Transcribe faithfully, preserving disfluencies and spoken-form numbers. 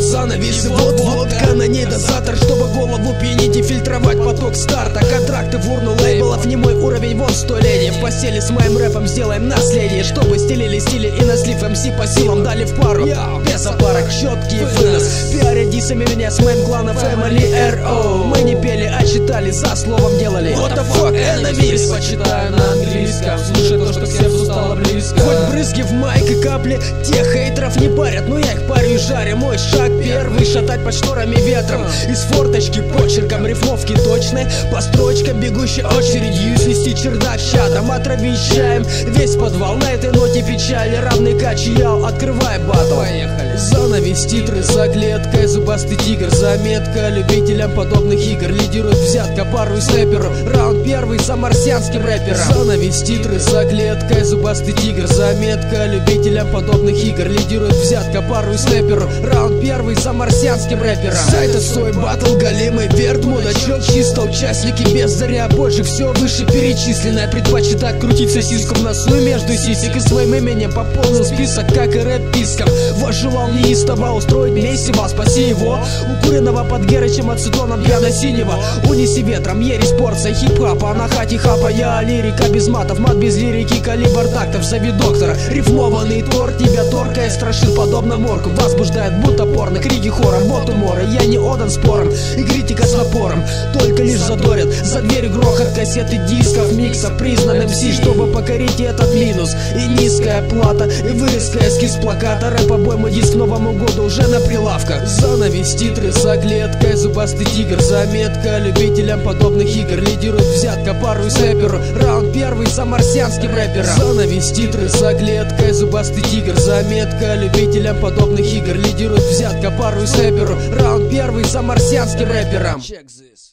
занавес. Вот-вот на ней дозатор, чтобы голову пьянить и фильтровать поток старта. Контракты в урну лейблов, не мой уровень, вон сто леди. В постели с моим рэпом сделаем наследие, чтобы стелили стили и на слив эм си по силам дали в пару. Без опарок, четкий вынос. Пиаря дисами меня с моим кланом Family эр о. Мы не пели, а читали, за словом делали. What the fuck, enemies? Почитаю на английском, слушай то, что к сердцу стало близко. Хоть брызги в майк и капли, тех хейтеров не парят, но я их парю и жарю. Мой шаг первый, шатать под шторами ветром. Из форточки почерком, рифмовки точные, по строчкам бегущей очередью снести чердак чадом. Отравить чаем весь подвал, на этой ноте печали равный качиял, открывай батл. Поехали. Занавес, титры за клеткой, зубастый тигр, заметка любителям подобных игр. Лидирует взятка, пару и снайперу, раунд первый за марсианским рэпером. Занавес, титры за клеткой, зубастый тигр, заметка любителям подобных игр. Лидирует взятка, пару и снайперу, раунд первый за марсианским рэпером. Сайта свой батл, голимый верт, мудачок, чисто участники без заря. Больше все выше перечисленное, предпочитает крутить сосиску в носу и между сисек. И своим именем пополнил список, как и рэп-писком. Возжелал неистово устроить месиво, спаси его укуренного под герычем ацетоном пьяно-синего. Унеси ветром, ересь порция хип-хапа, на хате хапа. Я лирика без матов, мат без лирики, калибр тактов. Зови доктора, рифмованный торт тебя торкая, страшит подобно морку. Возбуждает будто порно, крики хором, вот умора. Я не отдан спором и критика с напором, только лишь задорят. За дверью грохот кассеты дисков, микса признан эм си, чтобы покорить этот минус. И низкая плата, и вырезка эскиз плаката. Рэп обойму диск к Новому году уже на прилавках. Занавес, титры за клеткой, зубастый тигр, заметка любителям подобных игр. Лидирует взятка, пару и снайперу, раунд первый за марсианским рэпером. Занавес, титры за клеткой, зубастый тигр, заметка любителям подобных игр. Лидирует взятка, пару и снайперу, раунд первый за марсианским рэпером. Check this.